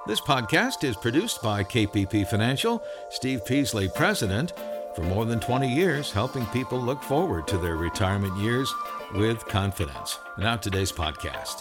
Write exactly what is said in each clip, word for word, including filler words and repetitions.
This podcast is produced by K P P Financial, Steve Peasley, President, for more than twenty years, helping people look forward to their retirement years with confidence. Now today's podcast.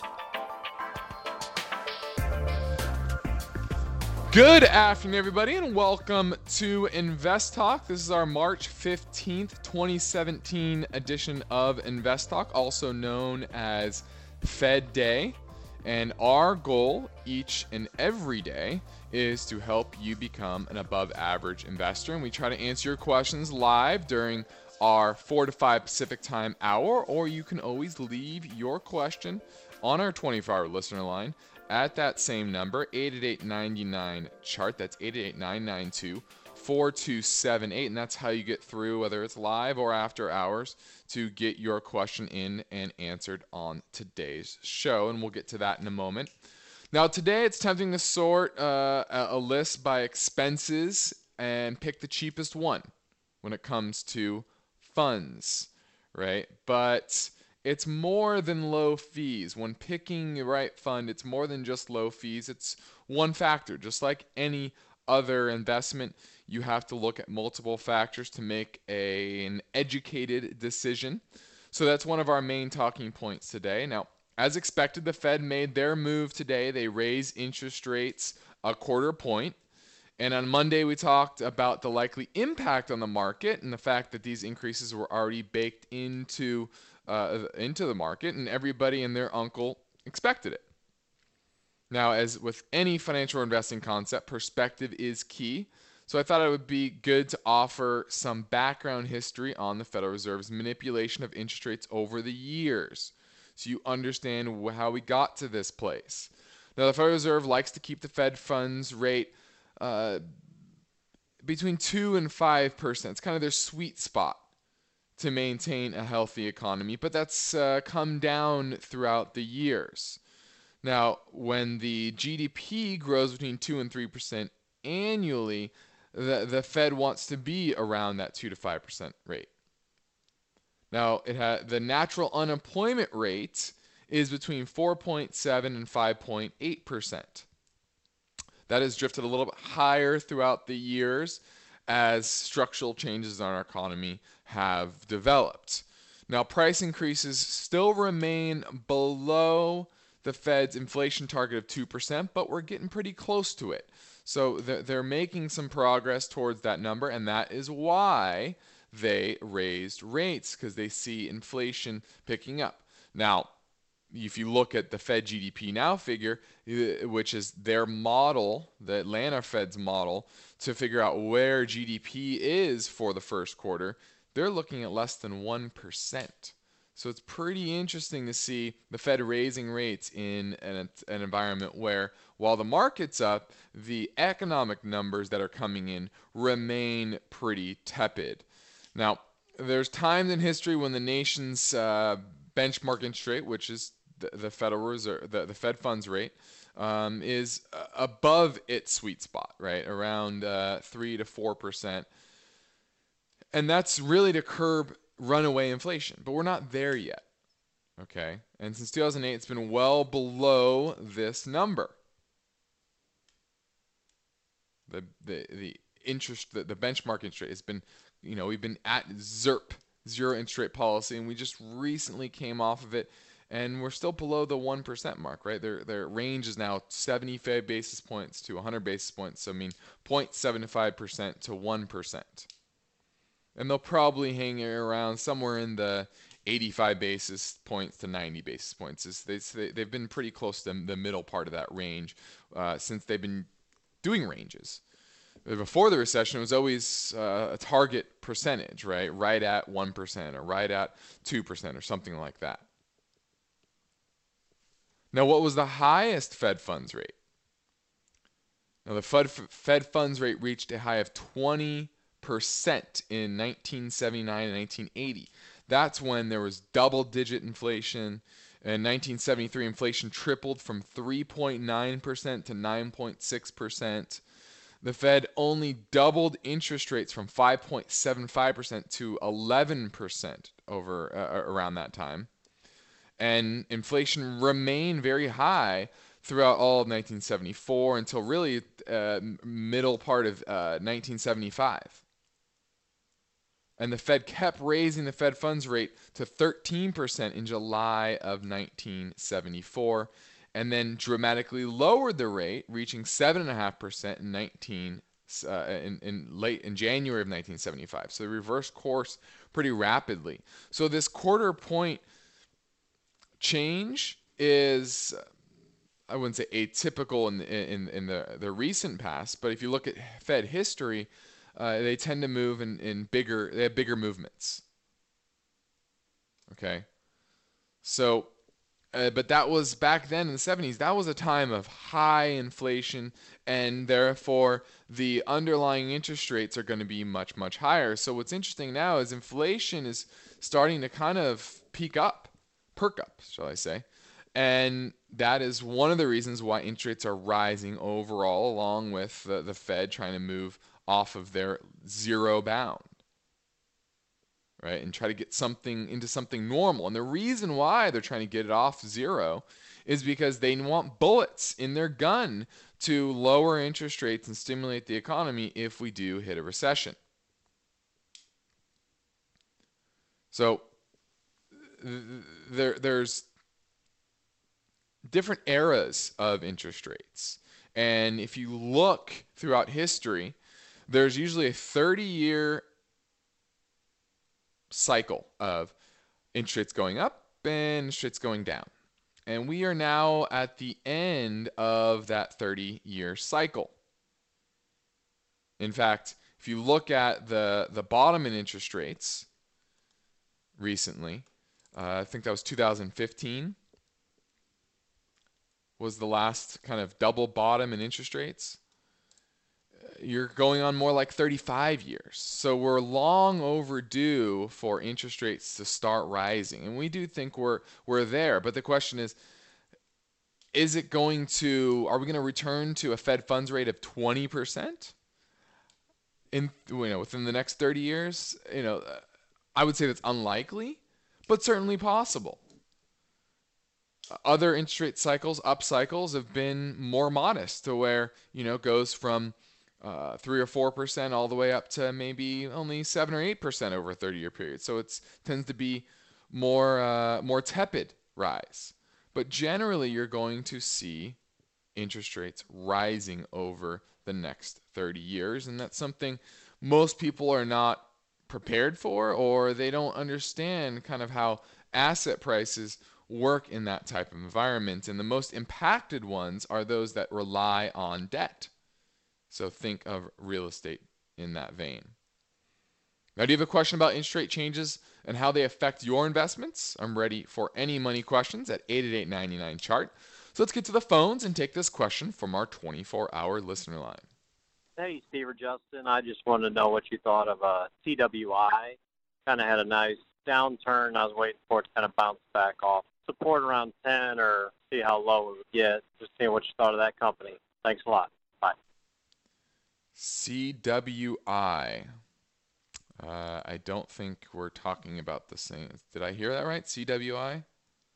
Good afternoon, everybody, and welcome to Invest Talk. This is our March fifteenth, twenty seventeen edition of Invest Talk, also known as Fed Day. And our goal each and every day is to help you become an above average investor. And we try to answer your questions live during our four to five Pacific time hour, or you can always leave your question on our twenty-four hour listener line at that same number, eight eight eight, nine nine, chart. That's eight eight eight, nine nine two, four two seven eight. And that's how you get through, whether it's live or after hours, to get your question in and answered on today's show. And we'll get to that in a moment. Now, today it's tempting to sort uh, a list by expenses and pick the cheapest one when it comes to funds, right? But it's more than low fees. When picking the right fund, it's more than just low fees. It's one factor. Just like any other investment, you have to look at multiple factors to make a, an educated decision. So that's one of our main talking points today. Now, as expected, the Fed made their move today. They raised interest rates a quarter point. And on Monday, we talked about the likely impact on the market and the fact that these increases were already baked into uh, into the market, and everybody and their uncle expected it. Now, as with any financial investing concept, perspective is key. So I thought it would be good to offer some background history on the Federal Reserve's manipulation of interest rates over the years, so you understand how we got to this place. Now, the Federal Reserve likes to keep the Fed funds rate uh, between two and five percent. It's kind of their sweet spot to maintain a healthy economy, but that's uh, come down throughout the years. Now, when the G D P grows between two and three percent annually, the, the Fed wants to be around that two to five percent rate. Now, it ha- the natural unemployment rate is between four point seven and five point eight percent. That has drifted a little bit higher throughout the years as structural changes in our economy have developed. Now, price increases still remain below the Fed's inflation target of two percent, but we're getting pretty close to it. So they're making some progress towards that number, and that is why they raised rates, because they see inflation picking up. Now, if you look at the Fed G D P Now figure, which is their model, the Atlanta Fed's model, to figure out where G D P is for the first quarter, they're looking at less than one percent. So it's pretty interesting to see the Fed raising rates in an, an environment where, while the market's up, the economic numbers that are coming in remain pretty tepid. Now, there's times in history when the nation's uh, benchmark interest rate, which is the, the Federal Reserve, the, the Fed funds rate, um, is above its sweet spot, right, around uh, three to four percent. And that's really to curb runaway inflation, but we're not there yet, okay? And since two thousand eight, it's been well below this number. The the the interest, the, the benchmark interest rate has been, you know, we've been at ZIRP, zero interest rate policy, and we just recently came off of it, and we're still below the one percent mark, right? Their their range is now seventy-five basis points to one hundred basis points, so I mean zero point seven five percent to one percent. And they'll probably hang around somewhere in the eighty-five basis points to ninety basis points. They, they've been pretty close to the middle part of that range uh, since they've been doing ranges. Before the recession, it was always uh, a target percentage, right? Right at one percent or right at two percent or something like that. Now, what was the highest Fed funds rate? Now, the Fed, Fed funds rate reached a high of twenty percent in nineteen seventy-nine and nineteen eighty. That's when there was double-digit inflation. In nineteen seventy-three, inflation tripled from three point nine percent to nine point six percent. The Fed only doubled interest rates from five point seven five percent to eleven percent over uh, around that time. And inflation remained very high throughout all of nineteen seventy-four until really uh, middle part of uh, nineteen seventy-five. And the Fed kept raising the Fed funds rate to thirteen percent in July of nineteen seventy-four, and then dramatically lowered the rate, reaching seven point five percent in nineteen uh, in, in late in January of nineteen seventy-five. So they reversed course pretty rapidly. So this quarter point change is, I wouldn't say atypical in the, in, in the, the recent past, but if you look at Fed history, uh, they tend to move in, in bigger, they have bigger movements. Okay. So, uh, but that was back then in the seventies, that was a time of high inflation, and therefore the underlying interest rates are going to be much, much higher. So what's interesting now is inflation is starting to kind of peak up, perk up, shall I say. And that is one of the reasons why interest rates are rising overall, along with the, the Fed trying to move off of their zero bound, right? And try to get something into something normal. And the reason why they're trying to get it off zero is because they want bullets in their gun to lower interest rates and stimulate the economy if we do hit a recession. So there, there's different eras of interest rates. And if you look throughout history, there's usually a thirty-year cycle of interest rates going up and interest rates going down. And we are now at the end of that thirty-year cycle. In fact, if you look at the, the bottom in interest rates recently, uh, I think that was two thousand fifteen, was the last kind of double bottom in interest rates. You're going on more like thirty-five years. So we're long overdue for interest rates to start rising. And we do think we're we're there. But the question is, is it going to, are we going to return to a Fed funds rate of twenty percent in, you know, within the next thirty years? You know, I would say that's unlikely, but certainly possible. Other interest rate cycles, up cycles, have been more modest, to where, you know, goes from uh, three or four percent all the way up to maybe only seven or eight percent over a thirty-year period. So it tends to be more uh, more tepid rise. But generally, you're going to see interest rates rising over the next thirty years, and that's something most people are not prepared for, or they don't understand kind of how asset prices work in that type of environment. And the most impacted ones are those that rely on debt. So think of real estate in that vein. Now, do you have a question about interest rate changes and how they affect your investments? I'm ready for any money questions at eight eight eight, nine nine, C H A R T. So let's get to the phones and take this question from our twenty-four hour listener line. Hey, Steve or Justin. I just wanted to know what you thought of uh, C W I. Kind of had a nice downturn. I was waiting for it to kind of bounce back off. Support around ten, or see how low it would get. Just seeing what you thought of that company. Thanks a lot. Bye. C W I. Uh, I don't think we're talking about the same. Did I hear that right? C W I?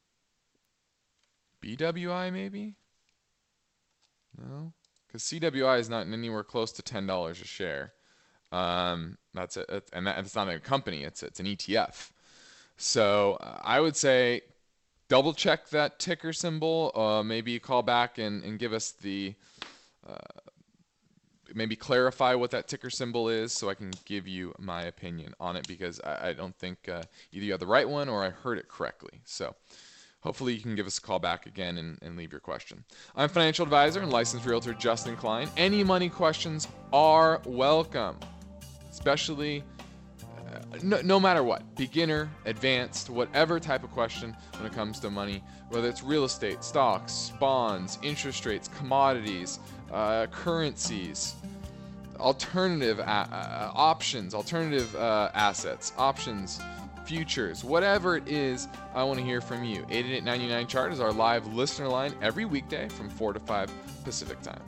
B W I maybe? No? Because C W I is not anywhere close to ten dollars a share. Um, that's a, and that, it's not a company. It's it's an E T F. So uh, I would say double check that ticker symbol. Uh, maybe call back and, and give us the, uh, maybe clarify what that ticker symbol is so I can give you my opinion on it, because I, I don't think uh, either you have the right one or I heard it correctly. So hopefully you can give us a call back again and, and leave your question. I'm financial advisor and licensed realtor Justin Klein. Any money questions are welcome, especially uh, no, no matter what, beginner, advanced, whatever type of question when it comes to money, whether it's real estate, stocks, bonds, interest rates, commodities, uh, currencies, alternative a- uh, options, alternative uh, assets, options, futures, whatever it is, I want to hear from you. eight eight eight, nine nine, C H A R T is our live listener line every weekday from four to five Pacific time.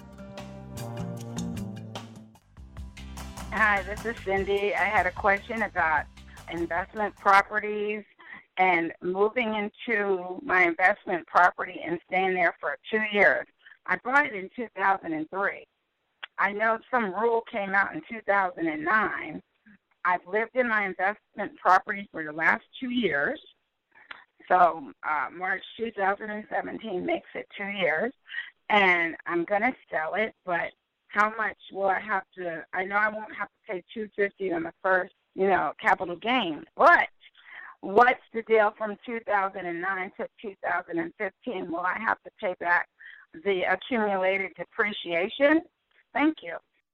Hi, this is Cindy. I had a question about investment properties and moving into my investment property and staying there for two years. I bought it in two thousand three. I know some rule came out in two thousand nine. I've lived in my investment property for the last two years. So uh, March two thousand seventeen makes it two years. And I'm going to sell it, but how much will I have to, I know I won't have to pay two hundred fifty dollars on the first, you know, capital gain, but what's the deal from two thousand nine to two thousand fifteen? Will I have to pay back the accumulated depreciation? Thank you.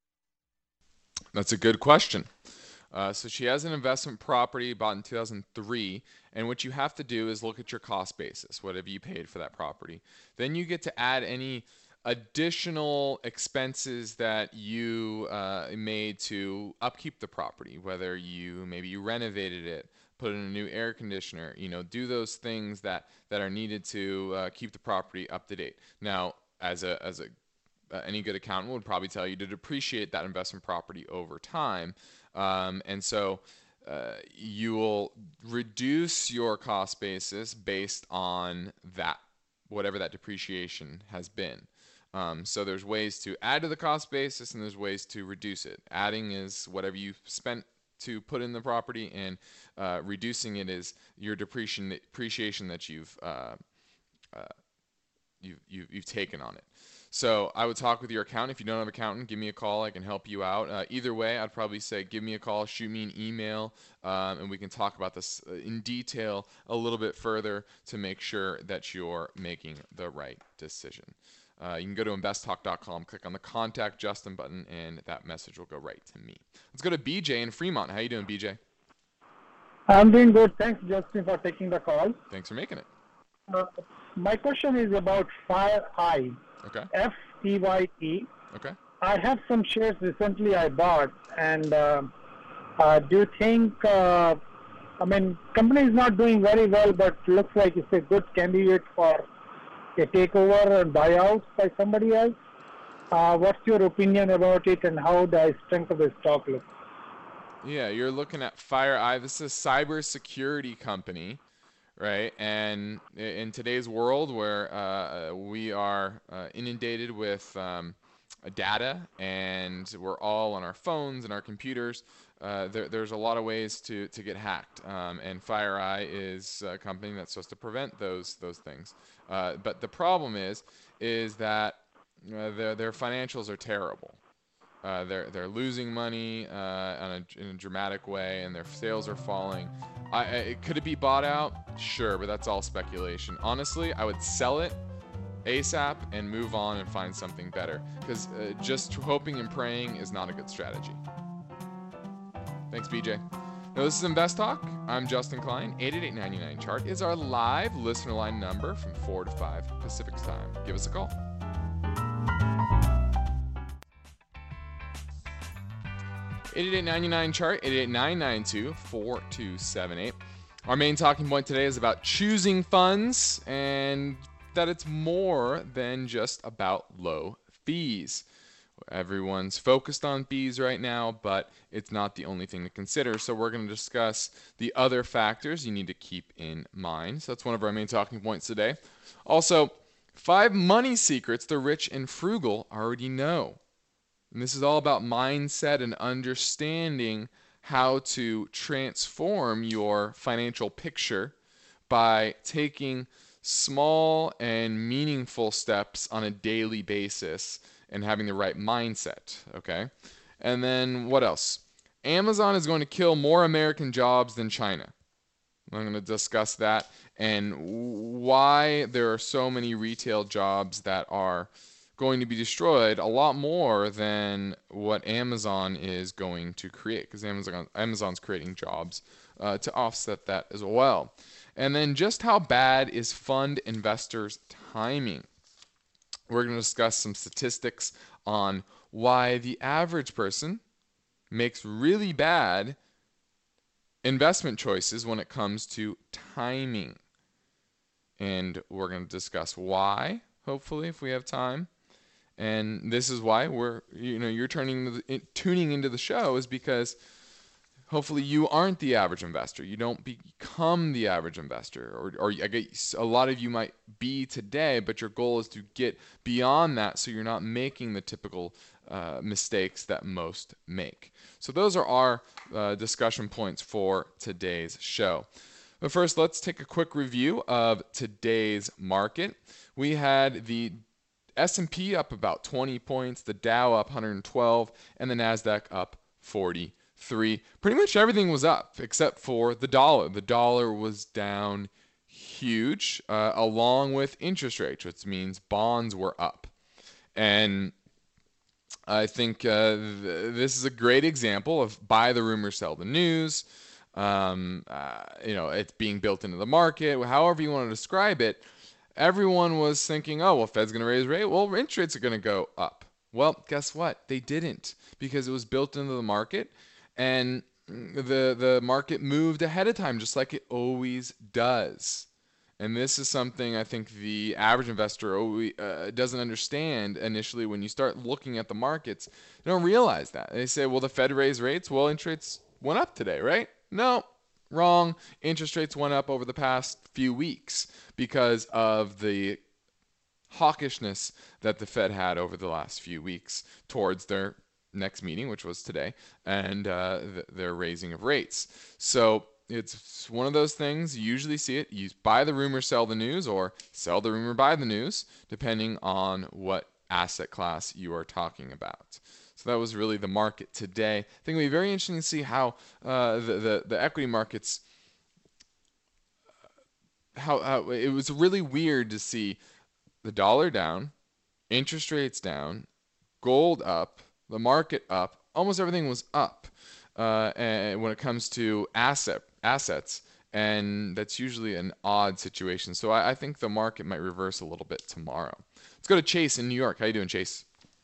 That's a good question. Uh, so she has an investment property bought in two thousand three, and what you have to do is look at your cost basis, whatever you paid for that property. Then you get to add any additional expenses that you uh, made to upkeep the property, whether you maybe you renovated it, put in a new air conditioner, you know, do those things that, that are needed to uh, keep the property up to date. Now, as a as a uh, any good accountant would probably tell you to depreciate that investment property over time, um, and so uh, you will reduce your cost basis based on that, whatever that depreciation has been. Um, so there's ways to add to the cost basis and there's ways to reduce it. Adding is whatever you spent to put in the property, and uh, reducing it is your depreciation depreciation that you've, uh, uh, you've you've you've taken on it. So I would talk with your accountant. If you don't have an accountant, give me a call. I can help you out. Uh, either way, I'd probably say give me a call, shoot me an email, um, and we can talk about this in detail a little bit further to make sure that you're making the right decision. Uh, you can go to invest talk dot com, click on the Contact Justin button, and that message will go right to me. Let's go to B J in Fremont. How you doing, B J? I'm doing good. Thanks, Justin, for taking the call. Thanks for making it. Uh, my question is about FireEye. Okay. F E Y E. Okay. I have some shares recently I bought, and uh, uh, do you think, uh, I mean, company is not doing very well, but looks like it's a good candidate for a takeover and buyout by somebody else. Uh, what's your opinion about it, and how the strength of the stock looks? Yeah, you're looking at FireEye. This is a cybersecurity company, right? And in today's world where uh, we are uh, inundated with um, data, and we're all on our phones and our computers, uh, there, there's a lot of ways to, to get hacked. Um, and FireEye is a company that's supposed to prevent those those things. Uh, but the problem is, is that uh, their their financials are terrible. Uh, they're they're losing money uh, on a, in a dramatic way, and their sales are falling. I, I, could it be bought out? Sure, but that's all speculation. Honestly, I would sell it ASAP and move on and find something better, because uh, just hoping and praying is not a good strategy. Thanks, B J. Now, this is Invest Talk. I'm Justin Klein. eight eight eight, nine nine, chart is our live listener line number from four to five Pacific time. Give us a call. eight eight eight, nine nine, chart, eight eight eight, nine nine two, four two seven eight. Our main talking point today is about choosing funds, and that it's more than just about low fees. Everyone's focused on fees right now, but it's not the only thing to consider. So we're going to discuss the other factors you need to keep in mind. So that's one of our main talking points today. Also, five money secrets the rich and frugal already know. And this is all about mindset and understanding how to transform your financial picture by taking small and meaningful steps on a daily basis and having the right mindset, okay? And then what else? Amazon is going to kill more American jobs than China. I'm going to discuss that and why there are so many retail jobs that are going to be destroyed, a lot more than what Amazon is going to create, because Amazon Amazon's creating jobs uh, to offset that as well. And then just how bad is fund investors' timing? We're going to discuss some statistics on why the average person makes really bad investment choices when it comes to timing. And we're going to discuss why, hopefully, if we have time. And this is why we're, you know, you're turning the, tuning into the show, is because hopefully you aren't the average investor. You don't become the average investor, or, or I guess a lot of you might be today, but your goal is to get beyond that so you're not making the typical uh, mistakes that most make. So those are our uh, discussion points for today's show. But first, let's take a quick review of today's market. We had the S and P up about twenty points, the Dow up one hundred twelve, and the NASDAQ up forty-three. Pretty much everything was up except for the dollar. The dollar was down huge, uh, along with interest rates, which means bonds were up. And I think uh, th- this is a great example of buy the rumor, sell the news. Um, uh, you know, it's being built into the market, however you want to describe it. Everyone was thinking, oh, well, Fed's going to raise rate. Well, interest rates are going to go up. Well, guess what? They didn't, because it was built into the market, and the the market moved ahead of time, just like it always does. And this is something I think the average investor always, uh, doesn't understand initially. When you start looking at the markets, they don't realize that. They say, well, the Fed raised rates. Well, interest rates went up today, right? No, wrong. Interest rates went up over the past few weeks because of the hawkishness that the Fed had over the last few weeks towards their next meeting, which was today, and uh, th- their raising of rates. So it's one of those things. You usually see it. You buy the rumor, sell the news, or sell the rumor, buy the news, depending on what asset class you are talking about. So that was really the market today. I think it'll be very interesting to see how uh, the, the the equity markets. How, how it was really weird to see the dollar down, interest rates down, gold up, the market up. Almost everything was up uh, and when it comes to asset assets, and that's usually an odd situation. So I, I think the market might reverse a little bit tomorrow. Let's go to Chase in New York. How you doing, Chase?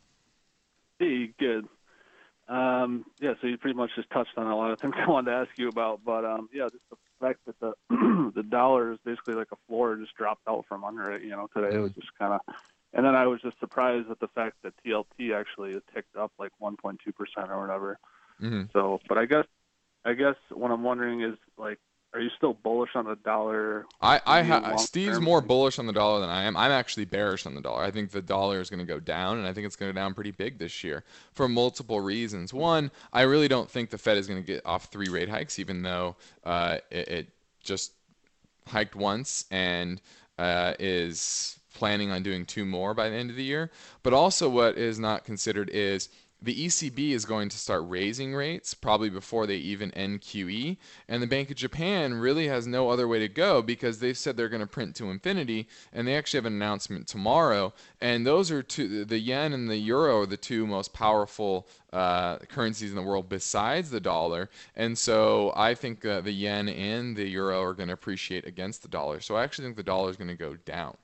Hey, good. Um, yeah, so you pretty much just touched on a lot of things I wanted to ask you about, but um, yeah, just the fact that the the dollar is basically like a floor just dropped out from under it. You know, today it was just kind of, and then I was just surprised at the fact that T L T actually has ticked up like one point two percent or whatever. Mm-hmm. So, but I guess, I guess what I'm wondering is like, are you still bullish on the dollar? I, I ha- Steve's more bullish on the dollar than I am. I'm actually bearish on the dollar. I think the dollar is going to go down, and I think it's going to go down pretty big this year for multiple reasons. One, I really don't think the Fed is going to get off three rate hikes, even though uh, it, it just hiked once and uh, is planning on doing two more by the end of the year. But also what is not considered is the E C B is going to start raising rates probably before they even end Q E, and the Bank of Japan really has no other way to go because they've said they're going to print to infinity, and they actually have an announcement tomorrow. And those are two, the yen and the euro are the two most powerful uh, currencies in the world besides the dollar, and so I think uh, the yen and the euro are going to appreciate against the dollar. So I actually think the dollar is going to go down.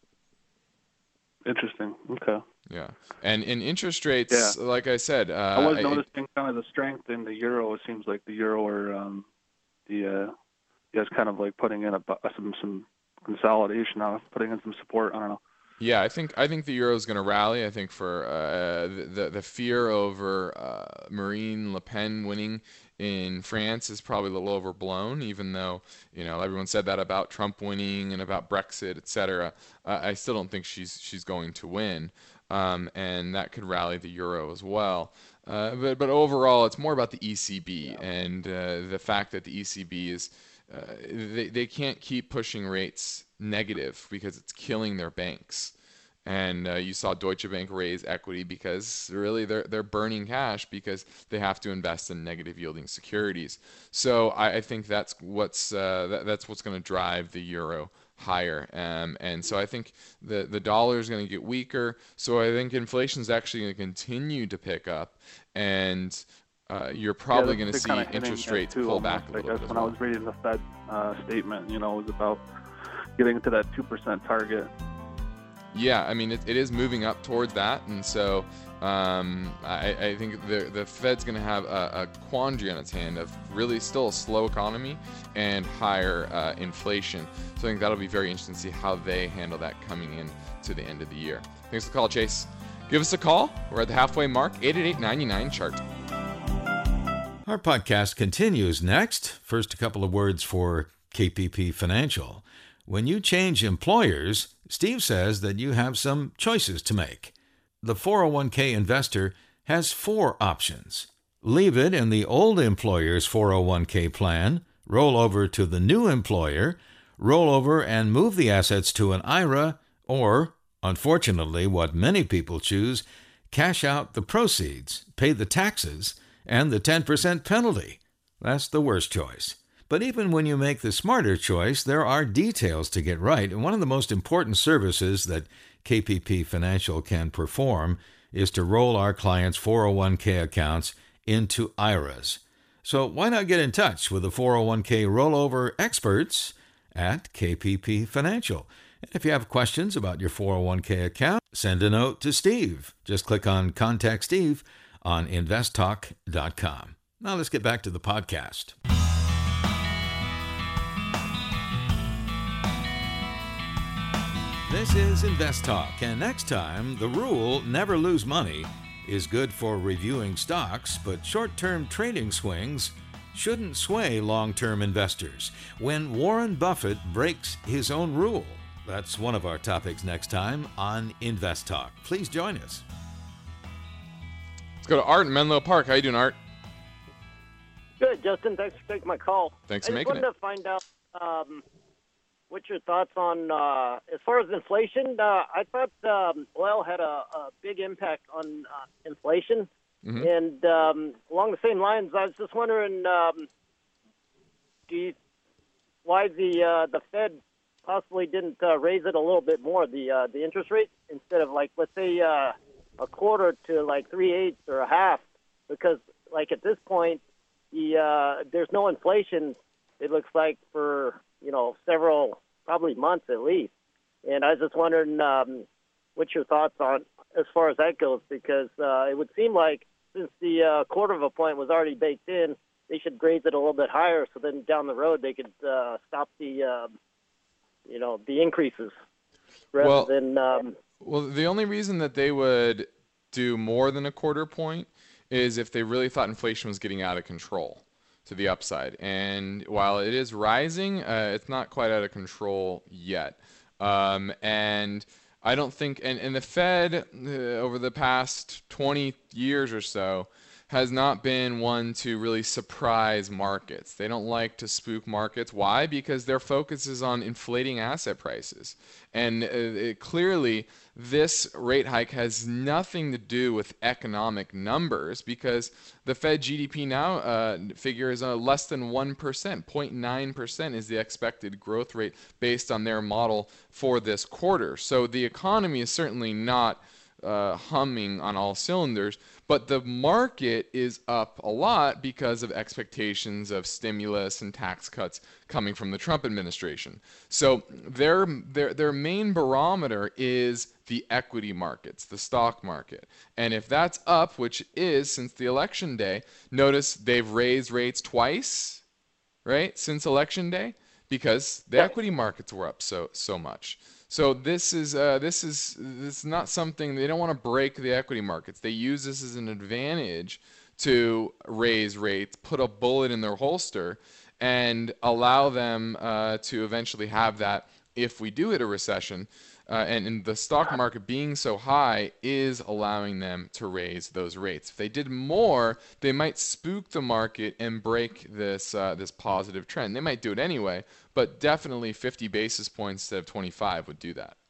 Interesting. Okay. Yeah, and in interest rates, yeah. like I said, uh, I was noticing kind of the strength in the euro. It seems like the euro or um, the uh, yeah, it's kind of like putting in a some some consolidation now, putting in some support. I don't know. Yeah, I think I think the euro is going to rally. I think for uh, the the fear over uh, Marine Le Pen winning in France is probably a little overblown, even though, you know, everyone said that about Trump winning and about Brexit, et cetera. Uh, I still don't think she's she's going to win, um, and that could rally the euro as well. Uh, but but overall, it's more about the E C B and uh, the fact that the E C B is uh, they they can't keep pushing rates negative because it's killing their banks. And uh, you saw Deutsche Bank raise equity because really they're they're burning cash because they have to invest in negative yielding securities. So I, I think that's what's uh, that, that's what's going to drive the euro higher. Um, and so I think the the dollar is going to get weaker. So I think inflation is actually going to continue to pick up, and uh, you're probably yeah, going to see interest rates pull back a little I guess bit. When well. I was reading the Fed uh, statement, you know, it was about getting to that two percent target. Yeah, I mean, it, it is moving up towards that, and so um, I, I think the the Fed's going to have a, a quandary on its hand of really still a slow economy and higher uh, inflation. So I think that'll be very interesting to see how they handle that coming in to the end of the year. Thanks for the call, Chase. Give us a call. We're at the halfway mark, eight eight eight, nine nine, chart. Our podcast continues next. First, a couple of words for K P P Financial. When you change employers, Steve says that you have some choices to make. The four oh one k investor has four options. Leave it in the old employer's four oh one k plan, roll over to the new employer, roll over and move the assets to an I R A, or, unfortunately, what many people choose, cash out the proceeds, pay the taxes, and the ten percent penalty. That's the worst choice. But even when you make the smarter choice, there are details to get right, and one of the most important services that K P P Financial can perform is to roll our clients' four oh one k accounts into I R As. So why not get in touch with the four oh one k rollover experts at K P P Financial? And if you have questions about your four oh one k account, send a note to Steve. Just click on Contact Steve on invest talk dot com. Now let's get back to the podcast. This is Invest Talk, and next time, the rule, never lose money, is good for reviewing stocks, but short-term trading swings shouldn't sway long-term investors. When Warren Buffett breaks his own rule. That's one of our topics next time on Invest Talk. Please join us. Let's go to Art in Menlo Park. How you doing, Art? Good, Justin. Thanks for taking my call. Thanks for I just making wanted it. to find out um, what's your thoughts on, uh, as far as inflation, uh, I thought um, oil had a, a big impact on uh, inflation. Mm-hmm. And um, along the same lines, I was just wondering, um, do you, why the uh, the Fed possibly didn't uh, raise it a little bit more, the uh, the interest rate, instead of, like, let's say uh, a quarter to, like, three-eighths or a half, because, like, at this point, the uh, there's no inflation, it looks like, for, you know, several, probably months at least. And I was just wondering um, what's your thoughts on as far as that goes, because uh, it would seem like since the uh, quarter of a point was already baked in, they should raise it a little bit higher, so then down the road they could uh, stop the, uh, you know, the increases rather Well, than. Um, Well, the only reason that they would do more than a quarter point is if they really thought inflation was getting out of control to the upside. And while it is rising, uh, it's not quite out of control yet. Um, and I don't think, and, and the Fed uh, over the past twenty years or so has not been one to really surprise markets. They don't like to spook markets. Why? Because their focus is on inflating asset prices. And uh, it, clearly, this rate hike has nothing to do with economic numbers, because the Fed G D P now uh, figure is uh, less than one percent. zero point nine percent is the expected growth rate based on their model for this quarter. So the economy is certainly not uh, humming on all cylinders, but the market is up a lot because of expectations of stimulus and tax cuts coming from the Trump administration. So their their their main barometer is the equity markets, the stock market. And if that's up, which is since the election day, notice they've raised rates twice, right, since election day, because the equity markets were up so so much. So this is uh, this is this is not something, they don't want to break the equity markets. They use this as an advantage to raise rates, put a bullet in their holster, and allow them uh, to eventually have that if we do hit a recession. Uh, and, and the stock market being so high is allowing them to raise those rates. If they did more, they might spook the market and break this uh, this positive trend. They might do it anyway, but definitely fifty basis points instead of twenty-five would do that.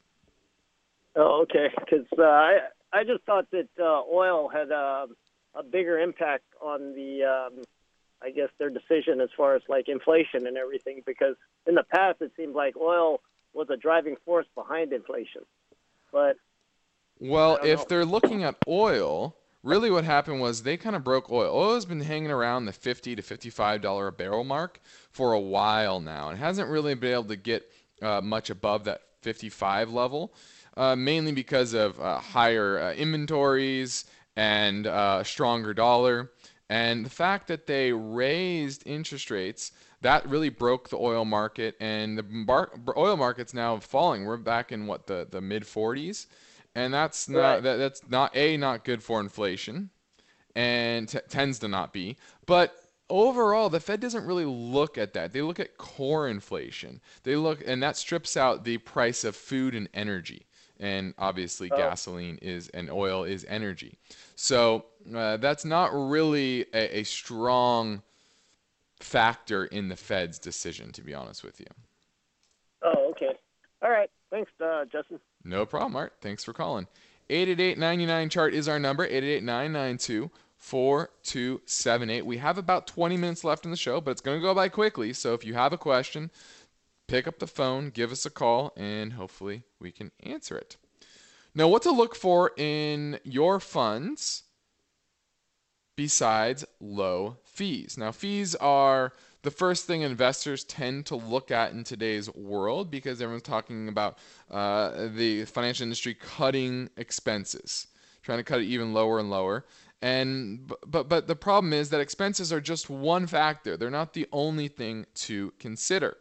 Oh, okay. Because uh, I I just thought that uh, oil had uh, a bigger impact on the um, I guess their decision as far as like inflation and everything. Because in the past it seemed like oil was a driving force behind inflation, but well, if know. they're looking at oil, really what happened was they kind of broke oil. Oil has been hanging around the fifty to fifty-five dollars a barrel mark for a while now, and hasn't really been able to get uh, much above that fifty-five level, uh, mainly because of uh, higher uh, inventories and uh, stronger dollar. And the fact that they raised interest rates, that really broke the oil market, and the bar- oil market's now falling. We're back in what, the, the mid forties, and that's not Right. that, that's not a not good for inflation, and t- tends to not be. But overall, the Fed doesn't really look at that. They look at core inflation. They look, and that strips out the price of food and energy. And obviously, Oh. gasoline is and oil is energy. So uh, that's not really a, a strong factor in the Fed's decision, to be honest with you. Oh, okay. All right. Thanks, uh, Justin. No problem, Art. Thanks for calling. eight eight eight, nine nine, C H A R T is our number, eight eight eight, nine nine two, four two seven eight. We have about twenty minutes left in the show, but it's going to go by quickly. So if you have a question, pick up the phone, give us a call, and hopefully we can answer it. Now, what to look for in your funds besides low fees? Now, fees are the first thing investors tend to look at in today's world because everyone's talking about uh, the financial industry cutting expenses, trying to cut it even lower and lower. And but but the problem is that expenses are just one factor. They're not the only thing to consider.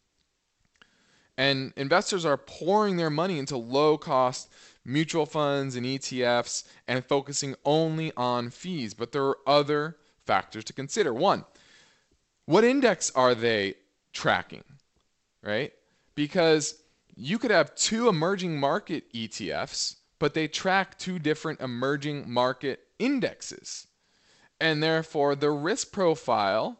And investors are pouring their money into low-cost mutual funds and E T Fs and focusing only on fees. But there are other factors to consider. One, what index are they tracking, right? Because you could have two emerging market E T Fs, but they track two different emerging market indexes. And therefore, the risk profile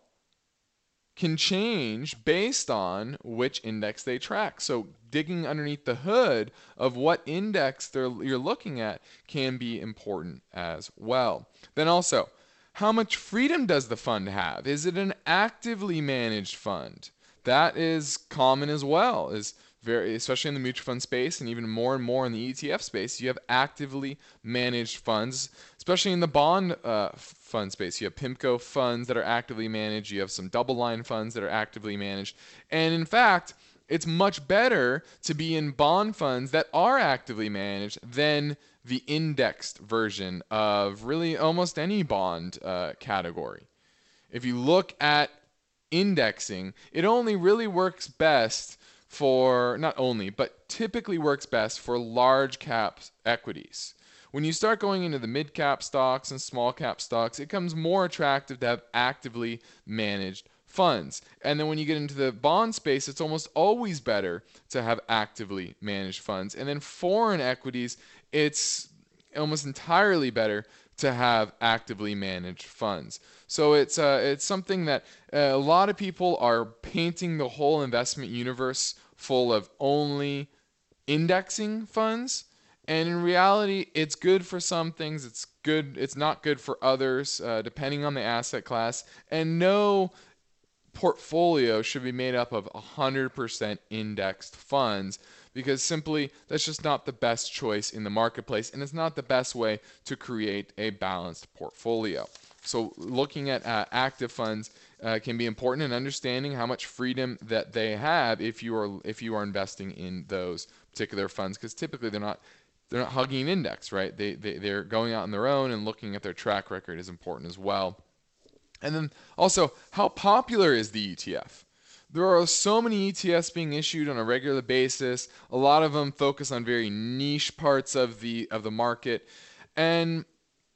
can change based on which index they track. So digging underneath the hood of what index they're, you're looking at can be important as well. Then also, how much freedom does the fund have? Is it an actively managed fund? That is common as well, is very, especially in the mutual fund space and even more and more in the E T F space. You have actively managed funds, especially in the bond uh, fund space. You have PIMCO funds that are actively managed. You have some double line funds that are actively managed. And in fact, it's much better to be in bond funds that are actively managed than the indexed version of really almost any bond uh, category. If you look at indexing, it only really works best for, not only, but typically works best for large cap equities. When you start going into the mid cap stocks and small cap stocks, it becomes more attractive to have actively managed funds. And then when you get into the bond space, it's almost always better to have actively managed funds. And then foreign equities, it's almost entirely better to have actively managed funds. So it's uh, it's something that uh, a lot of people are painting the whole investment universe full of only indexing funds. And in reality, it's good for some things. It's good. It's not good for others, uh, depending on the asset class. And no portfolio should be made up of one hundred percent indexed funds, because simply that's just not the best choice in the marketplace, and it's not the best way to create a balanced portfolio. So looking at uh, active funds uh, can be important, and understanding how much freedom that they have if you are if you are investing in those particular funds, because typically they're not they're not hugging an index, right? They, they they're going out on their own, and looking at their track record is important as well. And then also, how popular is the E T F? There are so many E T Fs being issued on a regular basis. A lot of them focus on very niche parts of the of the market, and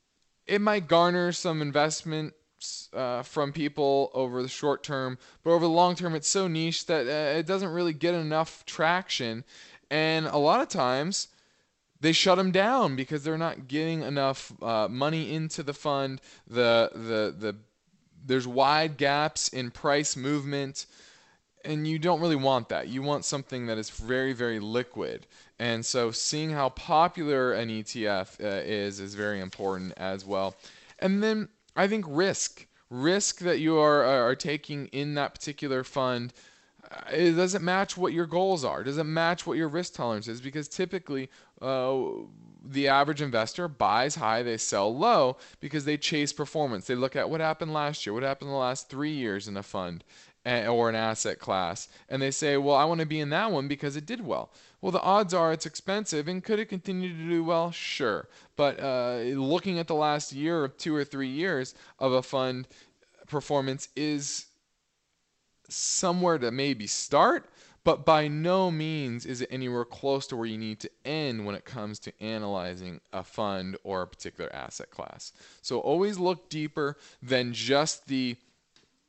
it might garner some investment uh, from people over the short term, but over the long term, it's so niche that uh, it doesn't really get enough traction. And a lot of times, they shut them down because they're not getting enough uh, money into the fund. The the the there's wide gaps in price movement, and you don't really want that. You want something that is very, very liquid. And so seeing how popular an E T F uh, is is very important as well. And then I think risk. Risk that you are, are taking in that particular fund, uh, it doesn't match what your goals are. It doesn't match what your risk tolerance is, because typically uh, the average investor buys high, they sell low, because they chase performance. They look at what happened last year, what happened in the last three years in a fund or an asset class, and they say, well, I want to be in that one because it did well. Well, the odds are it's expensive, and could it continue to do well? Sure. But uh, looking at the last year or two or three years of a fund, performance is somewhere to maybe start, but by no means is it anywhere close to where you need to end when it comes to analyzing a fund or a particular asset class. So always look deeper than just the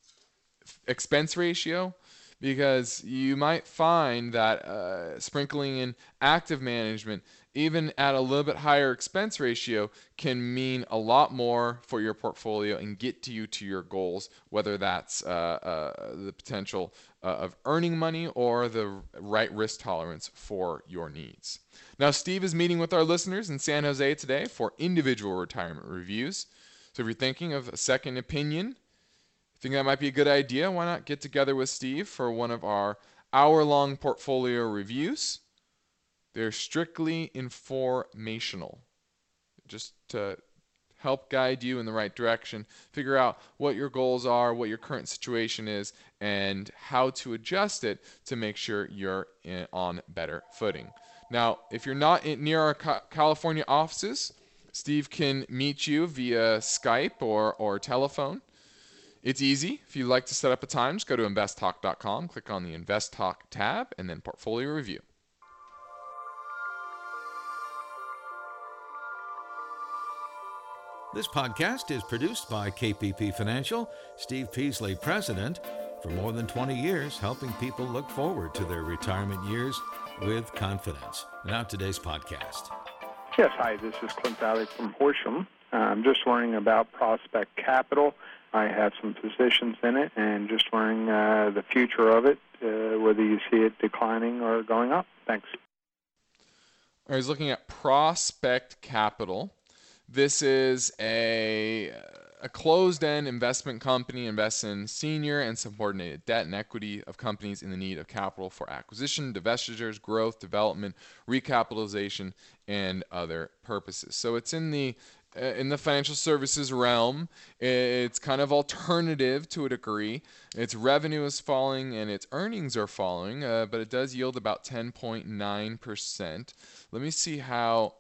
expense ratio, because you might find that uh, sprinkling in active management, even at a little bit higher expense ratio, can mean a lot more for your portfolio and get to you to your goals, whether that's uh, uh, the potential uh, of earning money or the right risk tolerance for your needs. Now, Steve is meeting with our listeners in San Jose today for individual retirement reviews. So if you're thinking of a second opinion, think that might be a good idea, why not get together with Steve for one of our hour-long portfolio reviews? They're strictly informational, just to help guide you in the right direction, figure out what your goals are, what your current situation is, and how to adjust it to make sure you're in, on better footing. Now, if you're not in, near our ca- California offices, Steve can meet you via Skype or, or telephone. It's easy. If you'd like to set up a time, just go to invest talk dot com, click on the Invest Talk tab, and then Portfolio Review. This podcast is produced by K P P Financial. Steve Peasley, President, for more than twenty years, helping people look forward to their retirement years with confidence. Now today's podcast. Yes, hi, this is Clint Valley from Horsham. I'm just wondering about Prospect Capital. I have some positions in it, and just wondering uh, the future of it, uh, whether you see it declining or going up. Thanks. I was looking at Prospect Capital. This is a, a closed-end investment company, invests in senior and subordinated debt and equity of companies in the need of capital for acquisition, divestitures, growth, development, recapitalization, and other purposes. So it's in the in the financial services realm. It's kind of alternative to a degree. Its revenue is falling and its earnings are falling, uh, but it does yield about ten point nine percent. Let me see how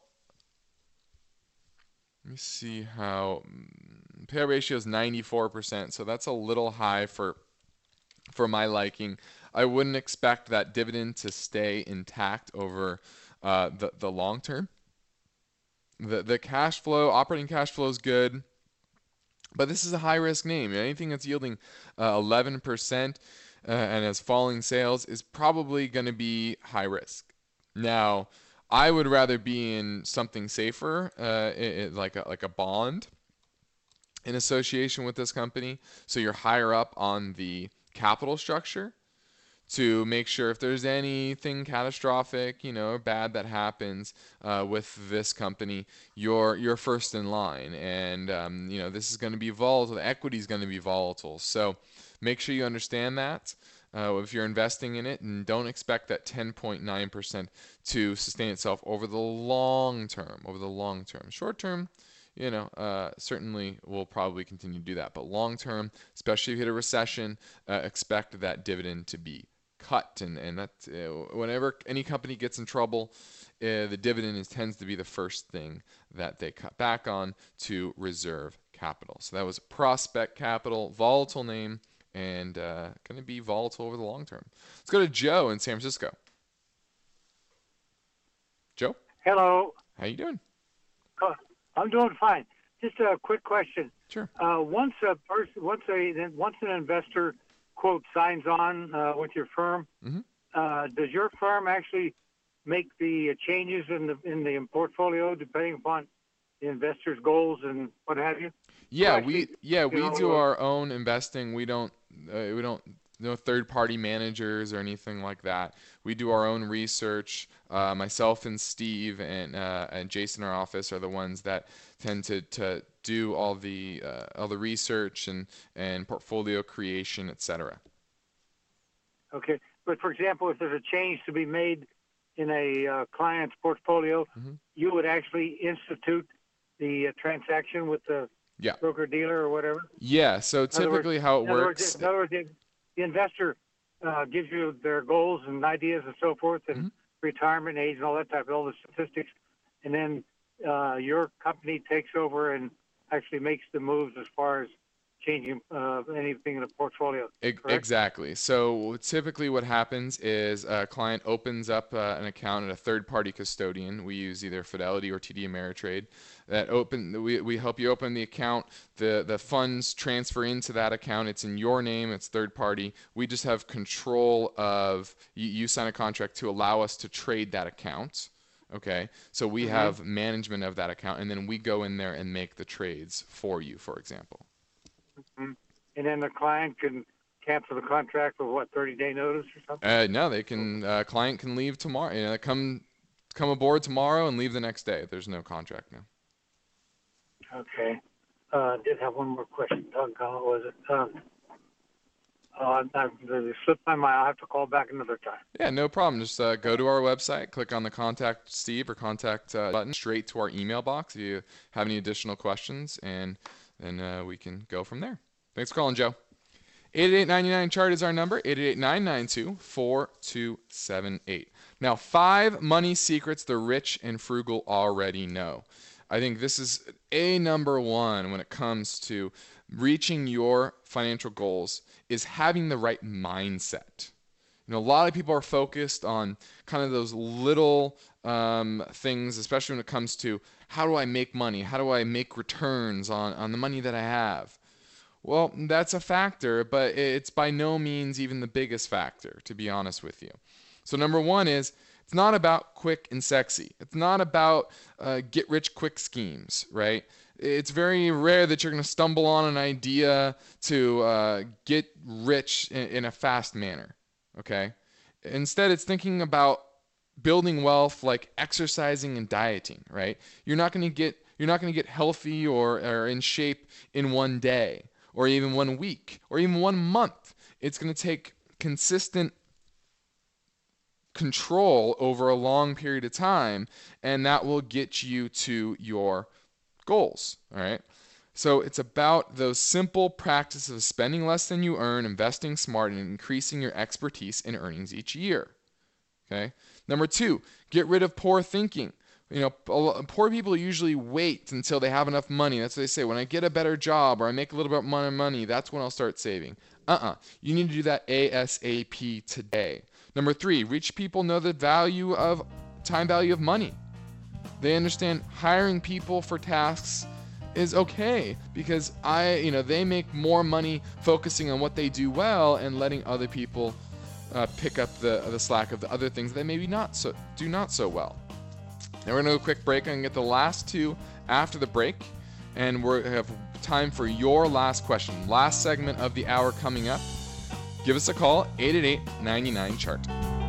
Let me see how payout ratio is ninety-four percent, so that's a little high for for my liking. I wouldn't expect that dividend to stay intact over uh, the the long term. The the cash flow, operating cash flow is good, but this is a high risk name. Anything that's yielding uh, eleven percent uh, and has falling sales is probably going to be high risk. Now, I would rather be in something safer, uh, it, it, like a, like a bond in association with this company. So you're higher up on the capital structure to make sure if there's anything catastrophic, you know, bad that happens uh, with this company, you're you're first in line. And um, you know, this is going to be volatile. The equity is going to be volatile. So make sure you understand that. Uh, if you're investing in it, and don't expect that ten point nine percent to sustain itself over the long term, over the long term. Short term, you know, uh, certainly will probably continue to do that. But long term, especially if you hit a recession, uh, expect that dividend to be cut. And, and that uh, whenever any company gets in trouble, uh, the dividend is, tends to be the first thing that they cut back on to reserve capital. So that was Prospect Capital, volatile name, and uh, going to be volatile over the long term. Let's go to Joe in San Francisco. Joe? Hello. How you doing? Uh, I'm doing fine. Just a quick question. Sure. Uh, once a person, once a once an investor, quote, signs on uh, with your firm, mm-hmm. uh, does your firm actually make the changes in the in the portfolio depending upon the investor's goals and what have you? Yeah, actually, we yeah we know, do uh, our own investing. We don't uh, we don't no third party managers or anything like that. We do our own research. Uh, myself and Steve and uh, and Jason in our office are the ones that tend to, to do all the uh, all the research and, and portfolio creation, et cetera. Okay, but for example, if there's a change to be made in a uh, client's portfolio, mm-hmm. you would actually institute the uh, transaction with the yeah. broker dealer or whatever? Yeah, so typically words, how it in words, works... In other words, the, the investor uh, gives you their goals and ideas and so forth, and mm-hmm. retirement age and all that type of, all the statistics, and then uh, your company takes over and actually makes the moves as far as changing uh, anything in the portfolio. E- Correct? Exactly. So typically what happens is a client opens up uh, an account at a third-party custodian. We use either Fidelity or T D Ameritrade. That open, we, we help you open the account. The, the funds transfer into that account. It's in your name. It's third-party. We just have control of, you, you sign a contract to allow us to trade that account. Okay, so we Mm-hmm. have management of that account, and then we go in there and make the trades for you, for example. Mhm. And then the client can cancel the contract with what, thirty day notice or something? Uh, no, they can. Uh, client can leave tomorrow. You know, come come aboard tomorrow and leave the next day. There's no contract now. Okay. Uh, I did have one more question. Doggone, what was it? Um, uh, I, it slipped my mind. I'll have to call back another time. Yeah, no problem. Just uh, go to our website, click on the contact Steve or contact uh, button straight to our email box if you have any additional questions, and then uh, we can go from there. Thanks for calling, Joe. eight eight eight, nine nine, chart is our number, eight eight eight, nine nine two, four two seven eight. Now, five money secrets the rich and frugal already know. I think this is a number one when it comes to reaching your financial goals is having the right mindset. You know, a lot of people are focused on kind of those little um, things, especially when it comes to how do I make money? How do I make returns on, on the money that I have? Well, that's a factor, but it's by no means even the biggest factor, to be honest with you. So number one is it's not about quick and sexy. It's not about uh, get-rich-quick schemes, right? It's very rare that you're going to stumble on an idea to uh, get rich in, in a fast manner, okay? Instead, it's thinking about building wealth like exercising and dieting, right? You're not going to get you're not going to get healthy or, or in shape in one day, or even one week, or even one month. It's going to take consistent control over a long period of time, and that will get you to your goals, all right? So it's about those simple practices of spending less than you earn, investing smart, and increasing your expertise in earnings each year, okay? Number two, get rid of poor thinking. You know, poor people usually wait until they have enough money. That's what they say. When I get a better job or I make a little bit more money, that's when I'll start saving. Uh-uh. You need to do that ASAP today. Number three, rich people know the value of time value of money. They understand hiring people for tasks is okay because I, you know, they make more money focusing on what they do well and letting other people uh, pick up the the slack of the other things that maybe not so do not so well. Now we're going to go a quick break. I'm going to get the last two after the break, and we have time for your last question. Last segment of the hour coming up. Give us a call, eight eight eight, nine nine, chart.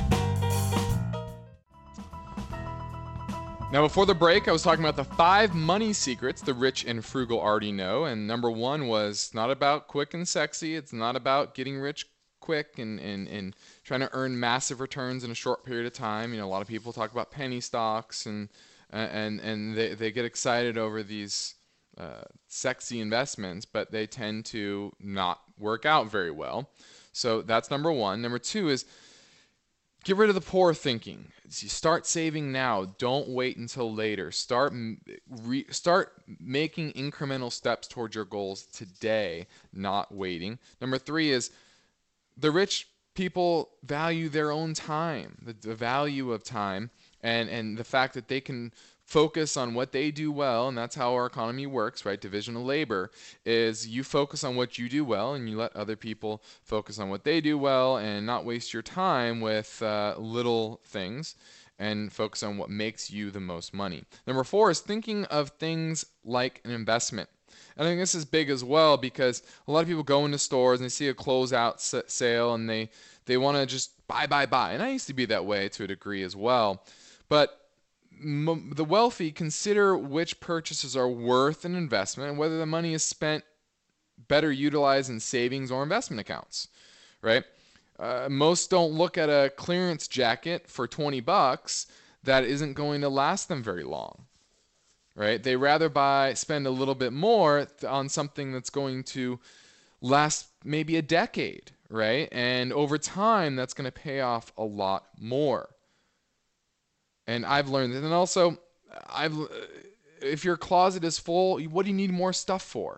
Now before the break, I was talking about the five money secrets the rich and frugal already know, and number one was not about quick and sexy. It's not about getting rich quick and, and, and trying to earn massive returns in a short period of time. You know, a lot of people talk about penny stocks and and and they, they get excited over these uh, sexy investments, but they tend to not work out very well. So that's number one. Number two is get rid of the poor thinking. You start saving now. Don't wait until later. Start re, start making incremental steps towards your goals today, not waiting. Number three is the rich people value their own time, the, the value of time, and, and the fact that they can focus on what they do well, and that's how our economy works, right? Division of labor is you focus on what you do well, and you let other people focus on what they do well, and not waste your time with uh, little things, and focus on what makes you the most money. Number four is thinking of things like an investment. I think this is big as well because a lot of people go into stores and they see a closeout sale and they, they want to just buy, buy, buy. And I used to be that way to a degree as well. But m- the wealthy consider which purchases are worth an investment and whether the money is spent better utilized in savings or investment accounts, right? Uh, most don't look at a clearance jacket for twenty bucks that isn't going to last them very long. Right? They rather buy, spend a little bit more on something that's going to last maybe a decade, right? And over time, that's going to pay off a lot more. And I've learned that. And also, I've if your closet is full, what do you need more stuff for?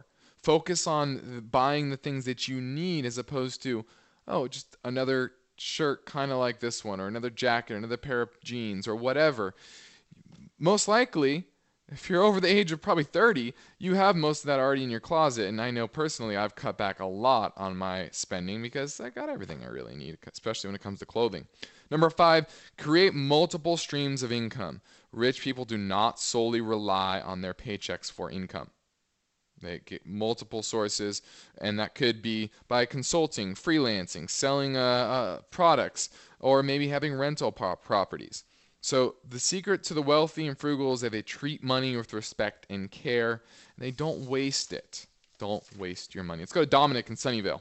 focus on buying the things that you need as opposed to, oh, just another shirt kind of like this one, or another jacket, another pair of jeans, or whatever. Most likely, if you're over the age of probably thirty, you have most of that already in your closet. And I know personally I've cut back a lot on my spending because I got everything I really need, especially when it comes to clothing. Number five, create multiple streams of income. Rich people do not solely rely on their paychecks for income. They get multiple sources, and that could be by consulting, freelancing, selling uh, uh, products, or maybe having rental pro- properties. So the secret to the wealthy and frugal is that they treat money with respect and care, and they don't waste it. Don't waste your money. Let's go to Dominic in Sunnyvale.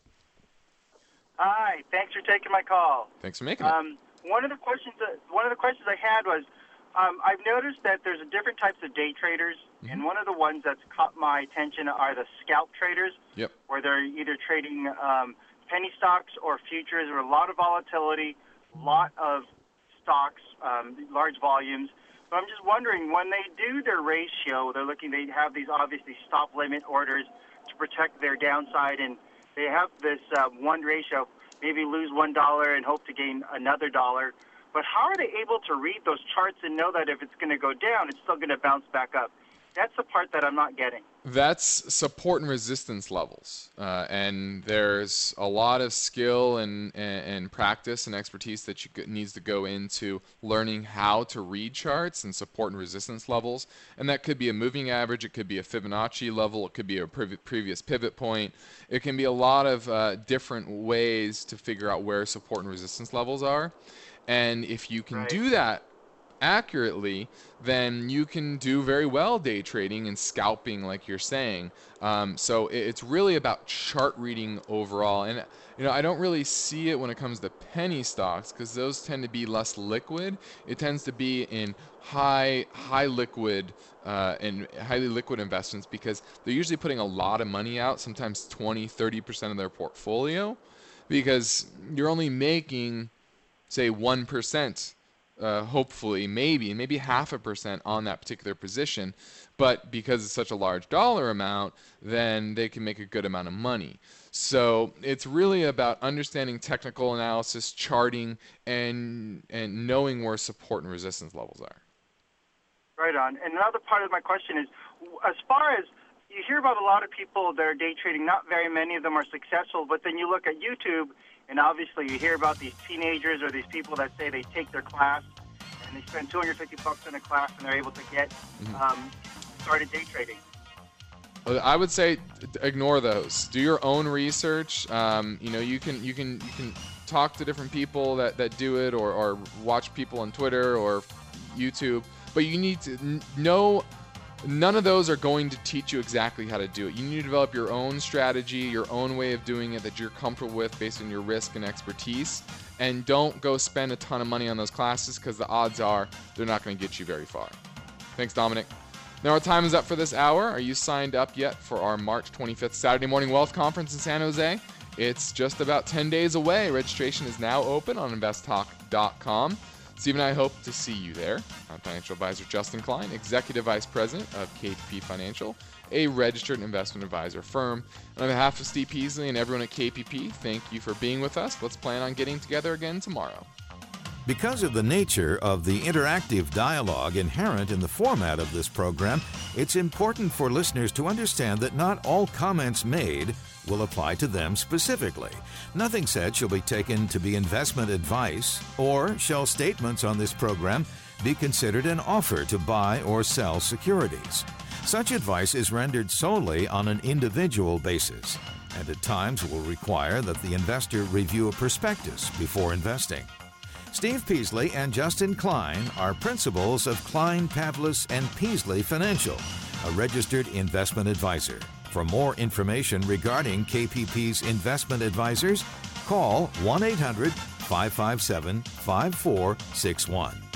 Hi, thanks for taking my call. Thanks for making it. Um, one of the questions, uh, one of the questions I had was, um, I've noticed that there's different types of day traders, mm-hmm. and one of the ones that's caught my attention are the scalp traders, yep. where they're either trading um, penny stocks or futures, with a lot of volatility, a lot of stocks, um, large volumes. But I'm just wondering, when they do their ratio, they're looking, they have these obviously stop limit orders to protect their downside, and they have this uh, one ratio, maybe lose one dollar and hope to gain another dollar. But how are they able to read those charts and know that if it's going to go down, it's still going to bounce back up? That's the part that I'm not getting. That's support and resistance levels. Uh, and there's a lot of skill and, and, and practice and expertise that you needs to go into learning how to read charts and support and resistance levels. And that could be a moving average. It could be a Fibonacci level. It could be a pre- previous pivot point. It can be a lot of uh, different ways to figure out where support and resistance levels are. And if you can right. do that accurately, then you can do very well day trading and scalping, like you're saying. Um, so it's really about chart reading overall. And you know, I don't really see it when it comes to penny stocks because those tend to be less liquid. It tends to be in high, high liquid uh, and highly liquid investments because they're usually putting a lot of money out, sometimes twenty, thirty percent of their portfolio, because you're only making, say, one percent. Uh, hopefully, maybe, maybe half a percent on that particular position. But because it's such a large dollar amount, then they can make a good amount of money. So it's really about understanding technical analysis, charting, and and knowing where support and resistance levels are. Right on. And another part of my question is, as far as you hear about a lot of people that are day trading, not very many of them are successful, but then you look at YouTube, and obviously you hear about these teenagers or these people that say they take their class and they spend two hundred fifty bucks in a class and they're able to get mm-hmm. um, started day trading. I would say ignore those. Do your own research. Um, you know, you can you can you can talk to different people that, that do it, or, or watch people on Twitter or YouTube. But you need to know. None of those are going to teach you exactly how to do it. You need to develop your own strategy, your own way of doing it that you're comfortable with based on your risk and expertise. And don't go spend a ton of money on those classes because the odds are they're not going to get you very far. Thanks, Dominic. Now our time is up for this hour. Are you signed up yet for our March twenty-fifth Saturday Morning Wealth Conference in San Jose? It's just about ten days away. Registration is now open on invest talk dot com. Steve and I hope to see you there. I'm financial advisor Justin Klein, Executive Vice President of K P P Financial, a registered investment advisor firm. And on behalf of Steve Peasley and everyone at K P P, thank you for being with us. Let's plan on getting together again tomorrow. Because of the nature of the interactive dialogue inherent in the format of this program, it's important for listeners to understand that not all comments made will apply to them specifically. Nothing said shall be taken to be investment advice, or shall statements on this program be considered an offer to buy or sell securities. Such advice is rendered solely on an individual basis, and at times will require that the investor review a prospectus before investing. Steve Peasley and Justin Klein are principals of Klein, Pavlis and Peasley Financial, a registered investment advisor. For more information regarding K P P's investment advisors, call one eight hundred, five five seven, five four six one.